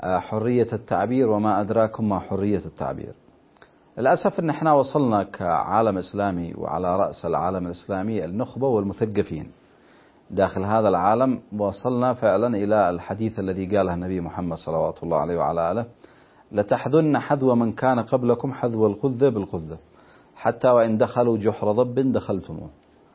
حرية التعبير وما أدراكم ما حرية التعبير. للأسف أن احنا وصلنا كعالم إسلامي وعلى رأس العالم الإسلامي النخبة والمثقفين داخل هذا العالم، وصلنا فعلا إلى الحديث الذي قاله النبي محمد صلوات الله عليه وعلى آله: لتحذن حذو من كان قبلكم حذو القذة بالقذة حتى وإن دخلوا جحر ضب دخلتموه.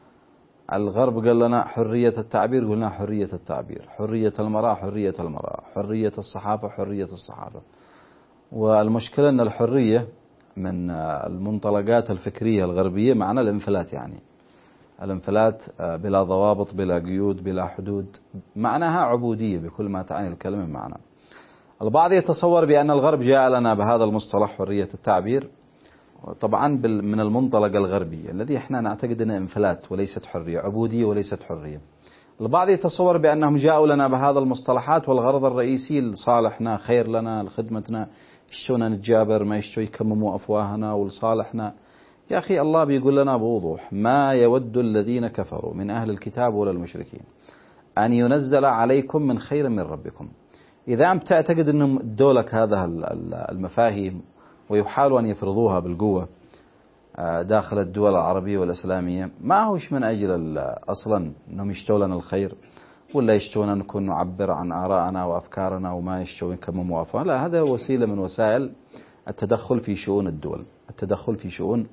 الغرب قال لنا حرية التعبير، قلنا حرية التعبير، حرية المرأة حرية المرأة، حرية الصحافة حرية الصحافة. والمشكلة أن الحرية من المنطلقات الفكرية الغربية معنى الانفلات، يعني الانفلات بلا ضوابط بلا قيود بلا حدود، معناها عبودية بكل ما تعني الكلمة معنى. البعض يتصور بأن الغرب جاء لنا بهذا المصطلح حرية التعبير طبعا من المنطلق الغربي الذي احنا نعتقد انه انفلات وليست حرية، عبودية وليست حرية. البعض يتصور بأنهم جاءوا لنا بهذا المصطلحات والغرض الرئيسي لصالحنا، خير لنا لخدمتنا، يشتونا نتجابر ما يشتوا يكمموا أفواهنا ولصالحنا. يا أخي الله بيقول لنا بوضوح: ما يود الذين كفروا من أهل الكتاب ولا المشركين أن ينزل عليكم من خير من ربكم. إذا أنت تعتقد أنهم ادولك هذا المفاهيم ويحاولوا أن يفرضوها بالقوة داخل الدول العربية والإسلامية، ما هوش من أجل أصلا أنهم يشتوا لنا الخير ولا يشتونا نكون نعبر عن آرائنا وأفكارنا وما يشتوا يكمموا أفواهنا، لا، هذا وسيلة من وسائل التدخل في شؤون الدول، التدخل في شؤون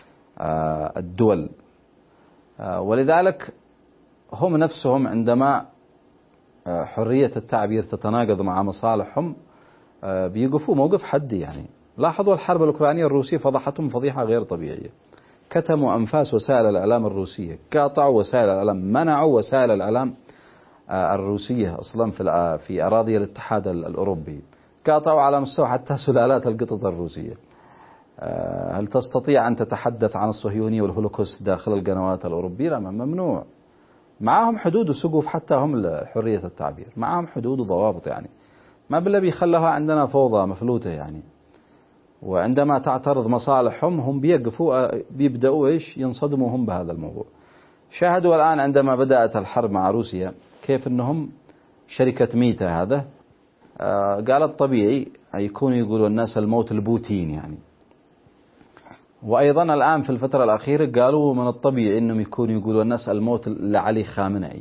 الدول. ولذلك هم نفسهم عندما حرية التعبير تتناقض مع مصالحهم بيقفوا موقف حدي. يعني لاحظوا الحرب الأوكرانية الروسية فضحتهم فضيحة غير طبيعية، كتموا أنفاس وسائل الإعلام الروسية، قاطعوا وسائل الإعلام، منعوا وسائل الإعلام الروسية أصلا في أراضي الاتحاد الأوروبي، قاطعوا على مستوى حتى سلالات القطط الروسية. هل تستطيع أن تتحدث عن الصهيونية والهولوكوست داخل القنوات الأوروبية؟ لا، ممنوع. معهم حدود وسقف حتى هم لحرية التعبير، معهم حدود وضوابط، يعني ما بالله بيخلوها عندنا فوضى مفلوتة يعني. وعندما تعترض مصالحهم هم بيبدأوا ينصدموا هم بهذا الموضوع. شاهدوا الآن عندما بدأت الحرب مع روسيا كيف أنهم شركة ميتا هذا قالت طبيعي يكونوا يقولوا الناس الموت البوتين يعني. وأيضا الآن في الفترة الأخيرة قالوا من الطبيعي أنهم يكونوا يقولوا الناس الموت لعلي خامنئي،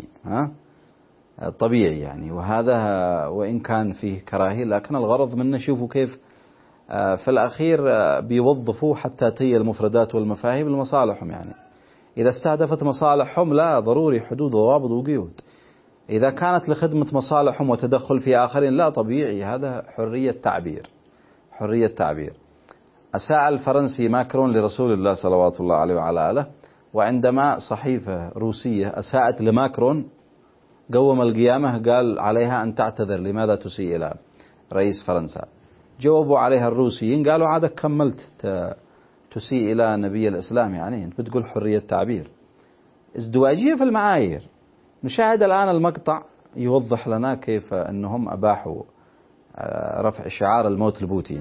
طبيعي يعني. وهذا وإن كان فيه كراهية لكن الغرض منه شوفوا كيف في الأخير بيوظفوا حتى تي المفردات والمفاهيم لمصالحهم. يعني إذا استهدفت مصالحهم لا، ضروري حدود وضوابط وقيود. إذا كانت لخدمة مصالحهم وتدخل في آخرين لا، طبيعي، هذا حرية تعبير، حرية تعبير. أساء الفرنسي ماكرون لرسول الله صلوات الله عليه وعلى آله، وعندما صحيفة روسية أساءت لماكرون قوم القيامة قال عليها أن تعتذر، لماذا تسيء إلى رئيس فرنسا؟ جاوبوا عليها الروسيين قالوا عادك كملت تسيء إلى نبي الإسلام، يعني أنت بتقول حرية تعبير. ازدواجية في المعايير. نشاهد الآن المقطع يوضح لنا كيف أنهم أباحوا رفع شعار الموت لبوتين.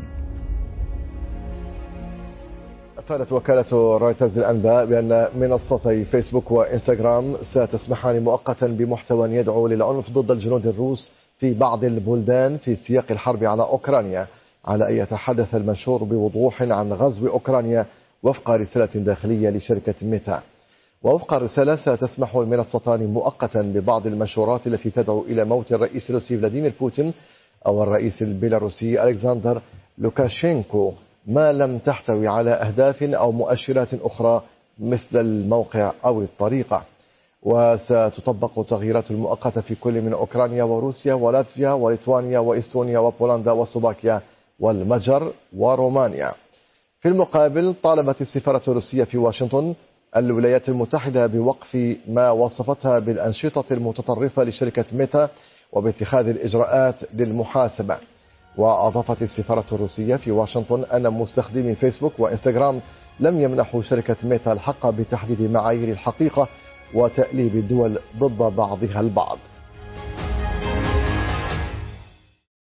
أفادت وكالة رويترز للأنباء بأن منصتي فيسبوك وإنستغرام ستسمحان مؤقتا بمحتوى يدعو للعنف ضد الجنود الروس في بعض البلدان في سياق الحرب على أوكرانيا، على أن يتحدث المنشور بوضوح عن غزو أوكرانيا وفق رسالة داخلية لشركة ميتا. ووفق الرسالة ستسمح المنصتان مؤقتا ببعض المنشورات التي تدعو إلى موت الرئيس الروسي فلاديمير بوتين أو الرئيس البيلاروسي ألكسندر لوكاشينكو ما لم تحتوي على أهداف أو مؤشرات أخرى مثل الموقع أو الطريقة. وستطبق التغييرات المؤقتة في كل من أوكرانيا وروسيا ولاتفيا وليتوانيا وإستونيا وبولندا وسلوفاكيا والمجر ورومانيا. في المقابل طالبت السفارة الروسية في واشنطن الولايات المتحدة بوقف ما وصفتها بالأنشطة المتطرفة لشركة ميتا وباتخاذ الإجراءات للمحاسبة. وأضافت السفارة الروسية في واشنطن أن مستخدمي فيسبوك وإنستغرام لم يمنحوا شركة ميتا الحق بتحديد معايير الحقيقة وتأليب الدول ضد بعضها البعض.